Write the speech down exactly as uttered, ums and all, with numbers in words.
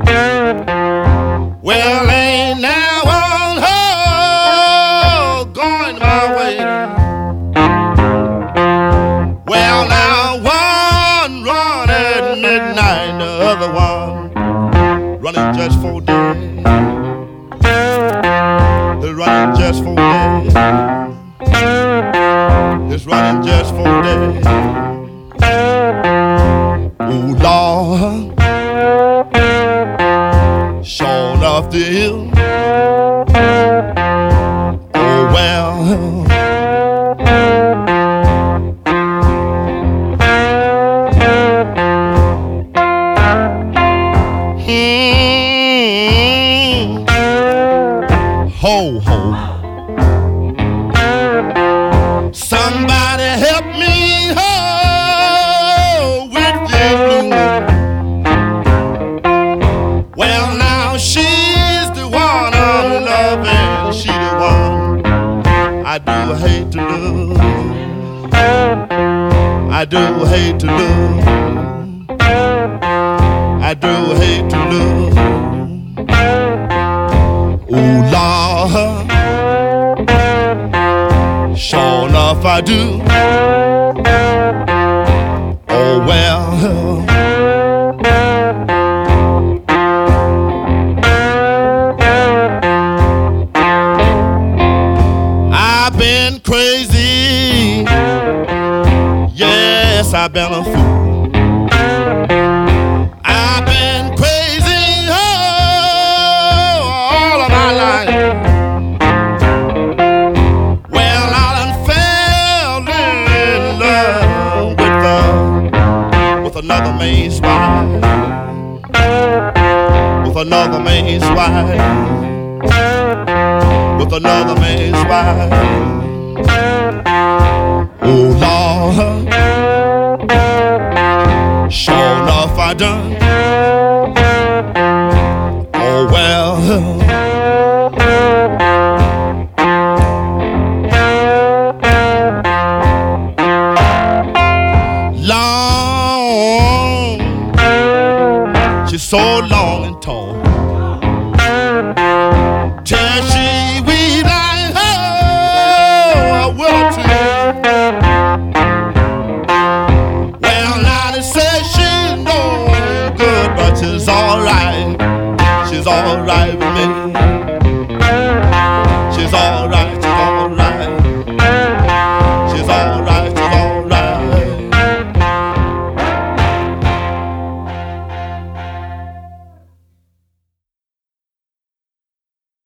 Well, ain't now on her going my way. Well, now one run at midnight, the other one running just for day. They're running just for day. It's running just for day. Oh Lord, sure enough the hill. Oh well. Hmm. Ho ho. Somebody help me ho with the blues. Well, now she's the one I'm loving. She the one I do hate to lose. I do hate to lose. I do hate to lose. Oh Lord, sure enough I do. Oh well. I've been crazy. Yes, I've been a fool. I've been crazy oh, all of my life. Well, I done fell in love with, uh, with another man's wife. With another man's wife. With another man's wife. Oh Lord, sure enough I done. Oh well. Long, she's so long and tall. Till she weave like oh, a willow tree. Well, now they say she's no good, but she's alright. She's alright with me.